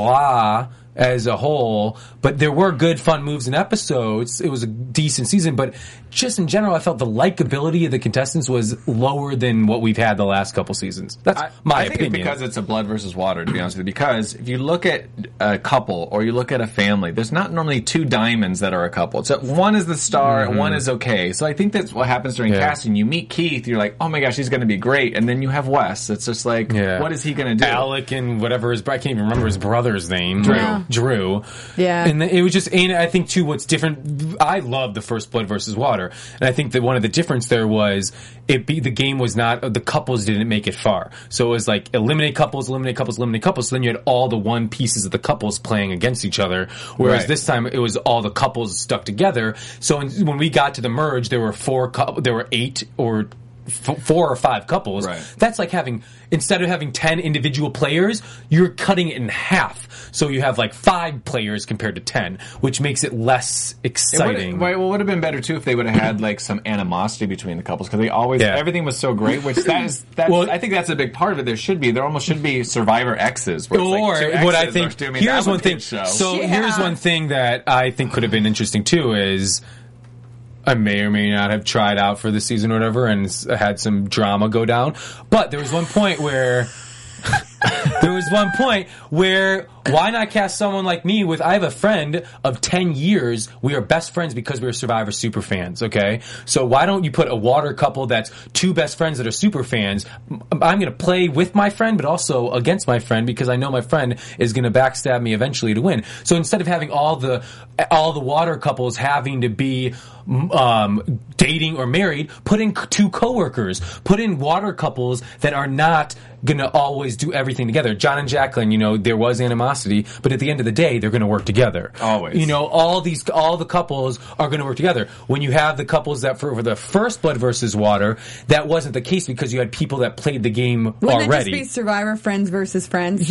blah as a whole, but there were good fun moves and episodes. It was a decent season, but just in general I felt the likability of the contestants was lower than what we've had the last couple seasons. That's my I think opinion. it's because it's a blood versus water, to be honest with you. Because if you look at a couple or you look at a family, there's not normally two diamonds that are a couple. So one is the star, and one is okay. So I think that's what happens during Yeah. casting. You meet Keith, you're like, oh my gosh, he's going to be great. And then you have Wes. It's just like, Yeah. what is he going to do? Alec and whatever I can't even remember his brother's name. Drew. Yeah. And it was just, and I think too, what's different, I love the first blood versus water. And I think that one of the difference there was the game was not, the couples didn't make it far. So it was like eliminate couples, eliminate couples, eliminate couples. So then you had all the one pieces of the couples playing against each other. Whereas Right. this time it was all the couples stuck together. So when we got to the merge, there were 8 or 4 or 5 couples. Right. That's like instead of having 10 individual players, you're cutting it in half. So you have like 5 players compared to 10, which makes it less exciting. It would have been better too if they would have had like some animosity between the couples because they always everything was so great. Which I think that's a big part of it. There almost should be Survivor X's. Where it's Or like two what I X's think, are doing here's that one thing. show. So Yeah. here's one thing that I think could have been interesting too is I may or may not have tried out for the season or whatever and had some drama go down. But there was one point where there was one point where why not cast someone like me with, I have a friend of 10 years. We are best friends because we're Survivor super fans, okay? So why don't you put a water couple that's two best friends that are super fans? I'm going to play with my friend, but also against my friend because I know my friend is going to backstab me eventually to win. So instead of having all the water couples having to be dating or married, put in two coworkers, put in water couples that are not gonna always do everything together. John and Jacqueline, there was animosity, but at the end of the day, they're gonna work together. Always. All the couples are gonna work together. When you have the couples that for the first Blood versus Water, that wasn't the case because you had people that played the game Wouldn't already. Wouldn't it just be Survivor friends versus friends?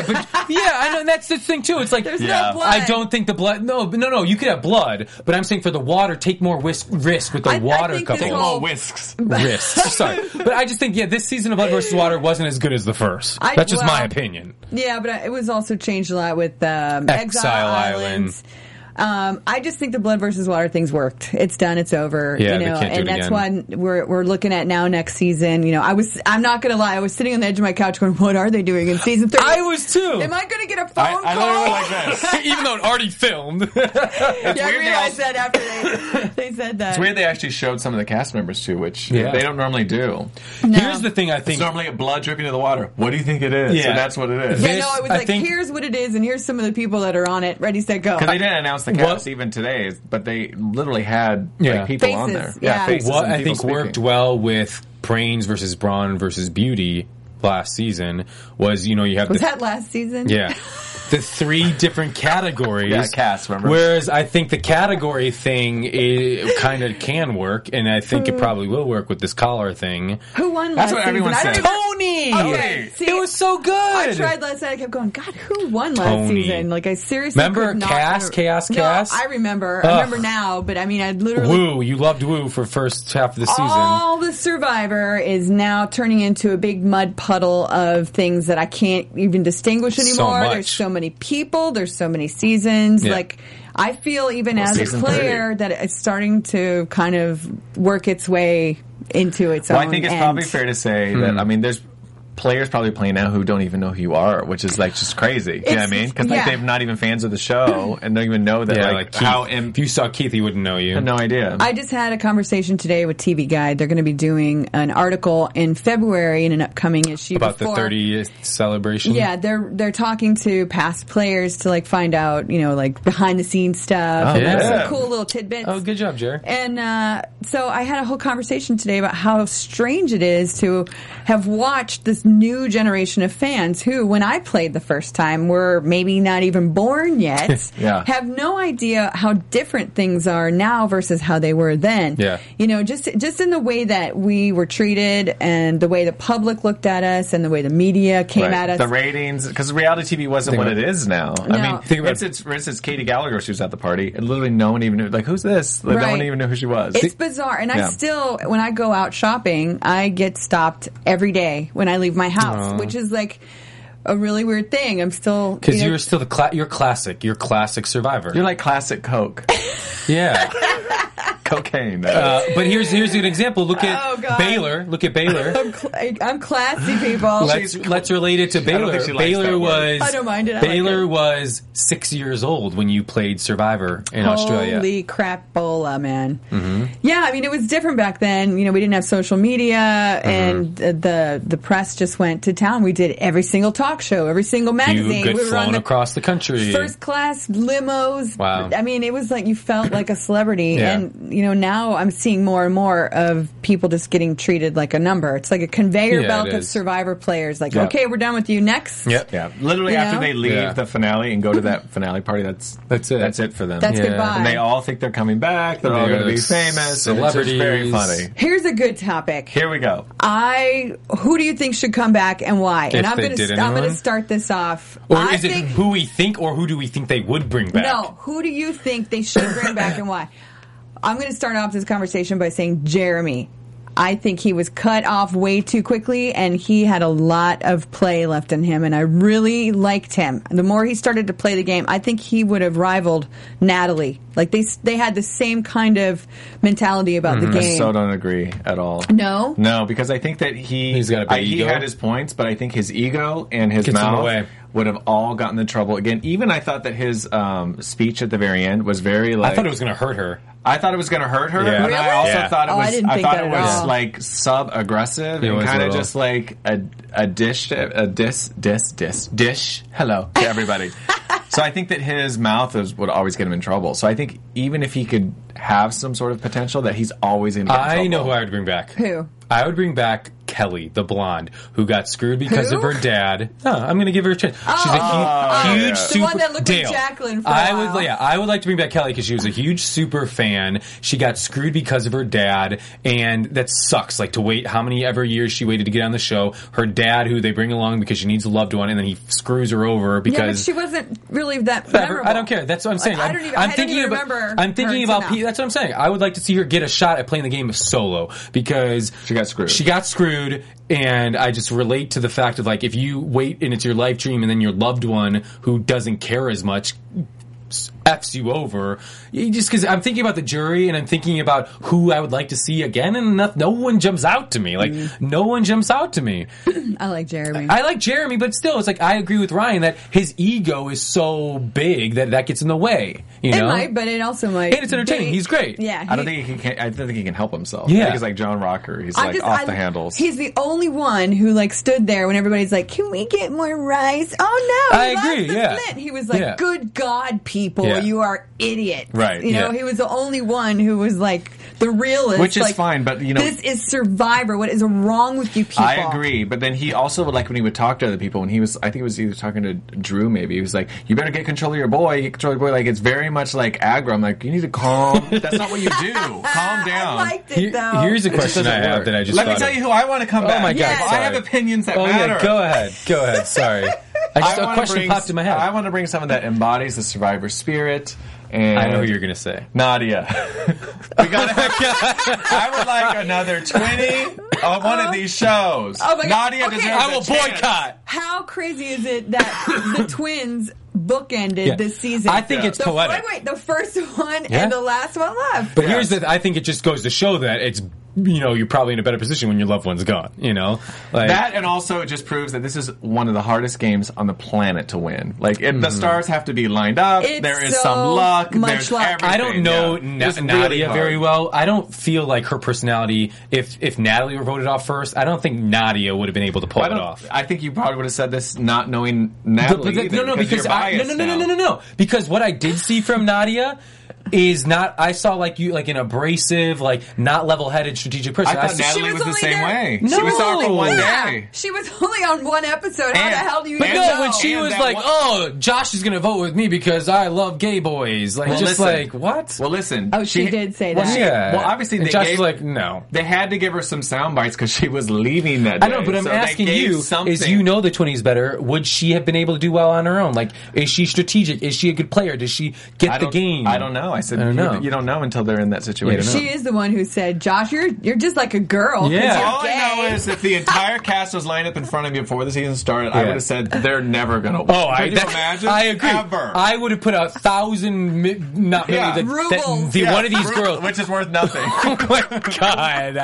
I know, and that's the thing too. It's like, there's no blood. I don't think the blood, no, you could have blood, but I'm saying for the water, take more risk with the water couple. Take more risks. Sorry. But I just think, this season of Blood versus Water wasn't as good as the first. That's just my opinion. Yeah, but it was also changed a lot with Exile Islands. I just think the Blood versus Water things worked. It's done. It's over. Yeah, they can't do it that's again. what we're looking at now next season. I'm not gonna lie. I was sitting on the edge of my couch going, "What are they doing in season 3?" I was too. Am I gonna get a phone call? I literally like this. Even though it already filmed. I realized that after they said that. It's weird they actually showed some of the cast members too, which they don't normally do. No. Here's the thing I think. It's normally a blood dripping into the water. What do you think it is? Yeah. And that's what it is. Yeah, no, it was here's what it is, and here's some of the people that are on it. Ready, set, go. Because they didn't announce the cast even today, but they literally had people faces, on there. yeah. Faces What and I people think worked well with Brains versus Brawn versus Beauty last season was, you have that last season? Yeah. The three different categories. Yeah, cast, remember? Whereas I think the category thing kind of can work, and I think it probably will work with this collar thing. Who won That's last what season? everyone said. Tony! Okay, see, it was so good! I tried last night. I kept going, God, who won last Tony. season? Like, I seriously Remember could not Chaos? No, I remember. I remember now, but I mean, I literally... Woo! You loved Woo for first half of the season. All the Survivor is now turning into a big mud puddle of things that I can't even distinguish anymore. much. There's so many people. There's so many seasons. Yeah. Like, I feel even as a season player 30. that it's starting to kind of work its way into its own I think it's end. probably fair to say that, there's players probably playing now who don't even know who you are, which is like just crazy. You know what I mean? Because they're not even fans of the show and don't even know that like Keith. how. If you saw Keith, he wouldn't know you. I had no idea. I just had a conversation today with TV Guide. They're going to be doing an article in February in an upcoming issue About before. the 30th celebration. Yeah, they're talking to past players to like find out, like behind the scenes stuff. Oh, and yeah. some cool little tidbits. Oh, good job, Jerry. And so I had a whole conversation today about how strange it is to have watched this new generation of fans who, when I played the first time, were maybe not even born yet, Yeah. have no idea how different things are now versus how they were then. Yeah. Just in the way that we were treated and the way the public looked at us and the way the media came Right. at us. The ratings, because reality TV wasn't what it is now. No. I mean, for instance, Katie Gallagher, she was at the party, and literally no one even knew, like, who's this? Like, no one even knew who she was. It's bizarre. And I still, when I go out shopping, I get stopped every day when I leave my house, which is like a really weird thing. I'm still... Because you're still you're classic. You're classic Survivor. You're like classic Coke. Yeah. Cocaine. But here's an example. Look Oh, at God. Baylor. Look at Baylor. I'm classy, people. Let's relate it to don't Baylor. think she likes Baylor that was word. I don't mind it. I like Baylor it. was 6 years old when you played Survivor in Australia. Holy crapola, man. Mm-hmm. Yeah, I mean, it was different back then. We didn't have social media, and the press just went to town. We did every single talk show, every single magazine. You get we were on flown the across the country. first class limos. Wow. I mean, it was like you felt like a celebrity. Yeah. And, now I'm seeing more and more of people just getting treated like a number. It's like a conveyor belt it of is. Survivor players. Like, Yeah. okay, we're done with you. Next. Yep. Yeah, literally You after know? they leave Yeah. the finale and go to that finale party, that's it. That's it for them. That's Yeah. goodbye. And they all think they're coming back. They're all They're going to be like famous. And it's just very celebrities. funny. Here's a good topic. Here we go. Who do you think should come back and why? And I'm they going did to anyone? start this off. Or I is it think, who we think, or who do we think they would bring back? No, who do you think they should bring back and why? I'm going to start off this conversation by saying Jeremy. I think he was cut off way too quickly, and he had a lot of play left in him, and I really liked him. The more he started to play the game, I think he would have rivaled Natalie Like they had the same kind of mentality about the I game. so don't agree at all. No? No, because I think that He's got a big he ego. had his points, but I think his ego and his Gets in the mouth way. would have all gotten in trouble again. Even I thought that his speech at the very end was very like. I thought it was going to hurt her. I thought it was going to hurt her, Yeah. but Really? I also Yeah. thought it Oh, was. I didn't think thought that it at was all. like sub-aggressive It and was a kind of little. just like a dish. Hello to everybody. So I think that his mouth would always get him in trouble. So I think even if he could have some sort of potential, that he's always going to get in trouble. I know who I would bring back. Who? I would bring back Kelly, the blonde, who got screwed because Who? of her dad. No, I'm going to give her a chance. She's a huge The super. one that looked like Dale. Jacqueline for a while. I would like to bring back Kelly because she was a huge super fan. She got screwed because of her dad, and that sucks. Like to wait how many ever years she waited to get on the show. Her dad, who they bring along because she needs a loved one, and then he screws her over Yeah, but because. she wasn't really that Whatever. memorable. I don't care. That's what I'm saying. I I'm, don't even- I'm I don't thinking even about. remember I'm thinking her about. enough. That's what I'm saying. I would like to see her get a shot at playing the game solo because She got screwed. She got screwed, and I just relate to the fact of like if you wait and it's your life dream, and then your loved one who doesn't care as much F's you over. Just because I'm thinking about the jury and I'm thinking about who I would like to see again, and no one jumps out to me. Like no one jumps out to me. I like Jeremy. I like Jeremy, but still, it's like I agree with Ryan that his ego is so big that gets in the way. You it know, might, but it also might. and it's entertaining. be- He's great. Yeah. I don't think he can. I don't think he can help himself. Yeah. I think he's like John Rocker. He's like off the handles. He's the only one who like stood there when everybody's like, "Can we get more rice?" Oh no, I he loves agree, the yeah. Flint. He was like, Yeah. "Good God, people, Yeah. you are idiots." Right, You know, yeah. he was the only one who was like the realist, Which is like, fine, but, you know- this is Survivor. What is wrong with you people? I agree, but then he also would like when he would talk to other people. When he was, I think it was either talking to Drew. Maybe he was like, "You better get control of your boy. Get control of your boy." Like it's very much like aggro. I'm like, you need to calm. That's not what you do. Calm down. I liked it though. Here's a It just question I doesn't have work. that I just Let me thought tell of. you who I want to come back. Oh my God! Yes. I have sorry. opinions that Oh matter. yeah, go ahead. Go ahead. Sorry. I just a wanna question bring- popped in my head. I want to bring someone that embodies the survivor spirit. And I know who you're gonna say. Nadia. We got. I would like another 20 on one of these shows. Oh my God. Nadia Okay. deserves I will a chance. boycott. How crazy is it that the twins bookended Yeah. this season? I think it's poetic. Wait, the first one Yeah. and the last one left. But here's the. I think it just goes to show that it's. You know, you're probably in a better position when your loved one's gone. You know, like That, and also it just proves that this is one of the hardest games on the planet to win. Like, if the stars have to be lined up. It's There is so some luck. much There's luck. everything. I don't know Yeah. It's Nadia really hard. very well. I don't feel like her personality. If Natalie were voted off first, I don't think Nadia would have been able to pull I it don't- off. I think you probably would have said this not knowing Natalie. But either, no, because you're biased now. no. Because what I did see from Nadia is not. I saw like an abrasive, like not level-headed strategic person. I thought saw- Natalie was the only same there- way. No. She was there for one Yeah, day. she was only on one episode. How And- the hell do you but even No, know? when she And was that like, one- "Oh, Josh is going to vote with me because I love gay boys," like Well, just listen. like what? Well, listen. Oh, she did say that. yeah. Well, obviously and they Josh gave- was like, "No." They had to give her some sound bites because she was leaving that day. I know, but I'm So they asking gave you: something. is you know the 20s better? Would she have been able to do well on her own? Like, is she strategic? Is she a good player? Does she get I the don't- game? I don't know. I said I don't know. You don't know until they're in that situation. Yeah, I She is the one who said, "Josh, you're just like a girl." 'cause Yeah. you're All I know gay." is if the entire cast was lined up in front of me before the season started, I Yeah. would have said they're never going to win. Oh, Can you imagine? I agree. Ever. I would have put 1,000, not Yeah. million, Rubles. Yeah, one of these girls. which is worth nothing. Oh my god!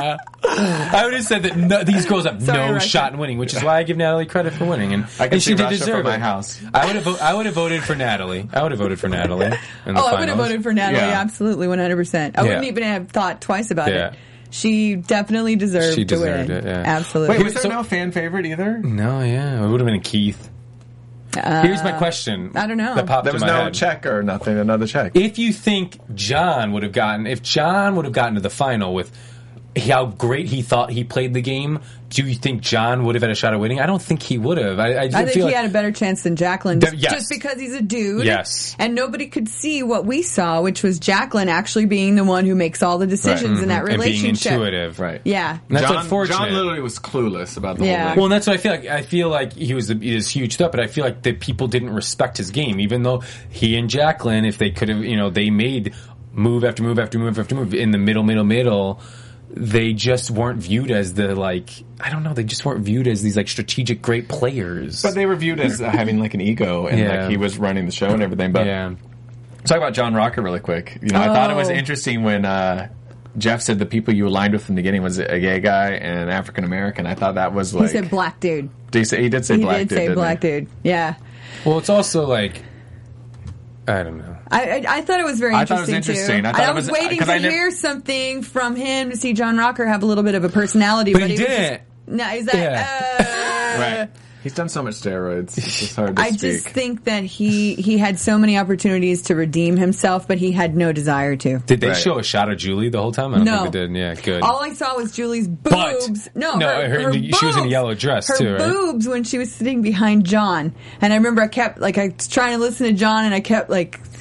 I would have said that these girls have Sorry, no Russia. shot in winning, which is why I give Natalie credit for winning, and, I can and she see did Russia deserve from my it. house. I would have voted for Natalie. I would have voted for Natalie. In the Oh, I would have finals. voted for Natalie. Yeah. Absolutely, 100%. I wouldn't Yeah. even have thought twice about Yeah. it. She definitely deserved She to deserved win. it, yeah. Absolutely. Wait, was there So- no fan favorite either? No, yeah, it would have been Keith. Here's my question. I don't know. That popped There was in my no head. check or nothing. Another check. If you think John would have gotten to the final with how great he thought he played the game, do you think John would have had a shot at winning? I don't think he would have. I think feel he like, had a better chance than Jacqueline, Yes. just because he's a dude. Yes. And nobody could see what we saw, which was Jacqueline actually being the one who makes all the decisions in that and being relationship. intuitive. Right. Yeah. And that's John, unfortunate. John literally was clueless about the Yeah. whole thing. Well, and that's what I feel like. I feel like he was this huge threat, but I feel like that people didn't respect his game, even though he and Jacqueline, if they could have, they made move after move after move after move in the middle. They just weren't viewed as they just weren't viewed as these strategic great players. But they were viewed as having an ego and Yeah. he was running the show and everything. But yeah. Talk about John Rocker really quick. I thought it was interesting when Jeff said the people you aligned with from the beginning was a gay guy and African American. I thought that was like... He said black dude. He did say black dude, didn't black he? dude. Yeah. Well, it's also like, I don't know. I thought it was very interesting, too. I was waiting to hear something from him to see John Rocker have a little bit of a personality. But he didn't. No, he's like, Right. He's done so much steroids. It's just hard to speak. I just think that he had so many opportunities to redeem himself, but he had no desire to. Did they show a shot of Julie the whole time? I don't think they did. Yeah, good. All I saw was Julie's boobs. Her she was in a yellow dress, too, right? Her boobs when she was sitting behind John. And I remember I was trying to listen to John, and I kept,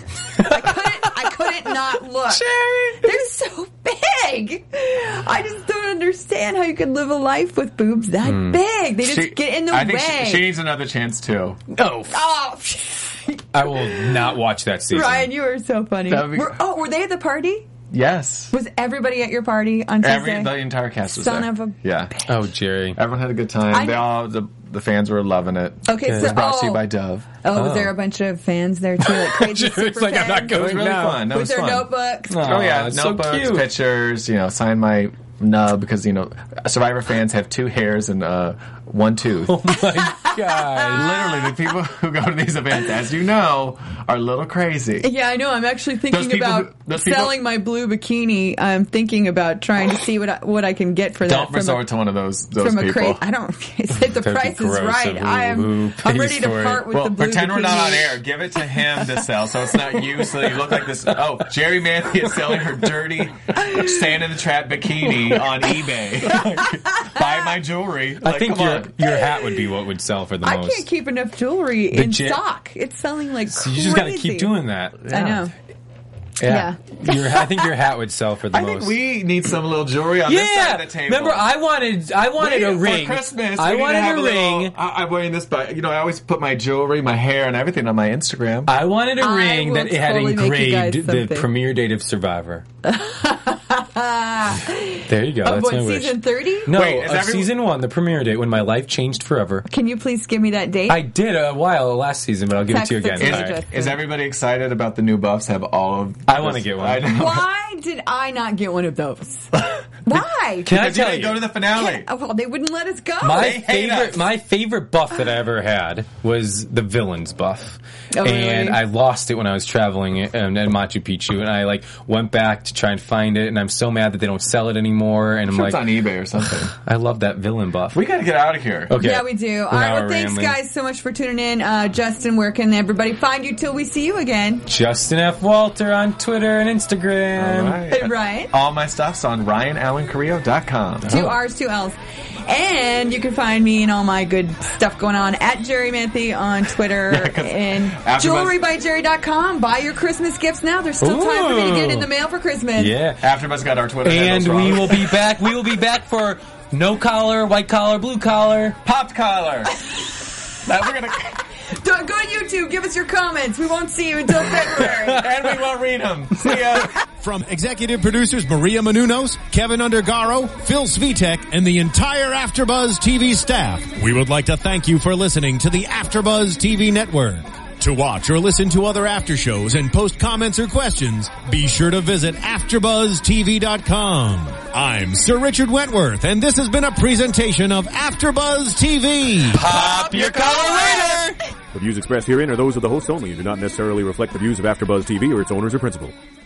I couldn't not look. They're so big. I just don't understand how you could live a life with boobs that big. They just get in the way. I think she needs another chance, too. Oh. I will not watch that season. Ryan, you are so funny. Were they at the party? Yes. Was everybody at your party on Tuesday? The entire cast was there. Son of a bitch. Oh, Jerry. Everyone had a good time. The fans were loving it. Okay, it was brought to you by Dove. Was there a bunch of fans there too? Like crazy super fans? I'm not going. It was really fun. With their notebooks. Oh yeah, notebooks, so pictures. Sign my nub because Survivor fans have 2 hairs and 1 tooth. Oh my god! Literally, the people who go to these events, as you know, are a little crazy. Yeah, I know. I'm actually thinking about selling my blue bikini. I'm thinking about trying to see what I can get for that. Don't resort to one of those people. I don't. If the price is right, I'm ready to part with the blue pretend bikini. We're not on air. Give it to him to sell, so it's not you. So you look like this. Oh, Jerry Manthey is selling her dirty sand in the trap bikini on eBay. Buy my jewelry. I think your hat would be what would sell for the most. I can't keep enough jewelry in stock. It's selling like crazy. You just got to keep doing that. I know. Yeah. I think your hat would sell for the most. I think we need some little jewelry on this side of the table. Remember, I wanted a ring. For Christmas, I wanted a ring. I'm wearing this, but I always put my jewelry, my hair, and everything on my Instagram. I wanted a ring that had engraved the premiere date of Survivor. There you go. That's my wish. Season 30? No, season 1, the premiere date, when my life changed forever. Can you please give me that date? I did a while last season, but I'll give it to you again. Is everybody excited about the new buffs? Have all of I want to get one. Why did I not get one of those? Why? Can I tell you? Go to the finale. Well, they wouldn't let us go. My favorite buff that I ever had was the villains buff. Oh, and really? I lost it when I was traveling in Machu Picchu, and I went back to try and find it, and I'm so mad that they don't sell it anymore. And I'm it's on eBay or something. I love that villain buff. We got to get out of here. Okay. Yeah, we do. All right, well, thanks guys so much for tuning in. Justin, where can everybody find you till we see you again? Justin F. Walter on Twitter and Instagram. All right. And Ryan? All my stuff's on RyanAllenCarrillo.com. 2 R's, 2 L's. And you can find me and all my good stuff going on at Jerry Manthey on Twitter and jewelrybyjerry.com. Buy your Christmas gifts now. There's still time for me to get it in the mail for Christmas. Yeah. AfterBuzz got our Twitter and handles wrong. we will be back. We will be back for no collar, white collar, blue collar, popped collar. We're gonna go to YouTube. Give us your comments. We won't see you until February. And we won't read them. See ya. From executive producers Maria Menounos, Kevin Undergaro, Phil Svitek, and the entire AfterBuzz TV staff, we would like to thank you for listening to the AfterBuzz TV network. To watch or listen to other after shows and post comments or questions, be sure to visit AfterBuzzTV.com. I'm Sir Richard Wentworth, and this has been a presentation of AfterBuzz TV. Pop your collar later! The views expressed herein are those of the hosts only and do not necessarily reflect the views of AfterBuzz TV or its owners or principals.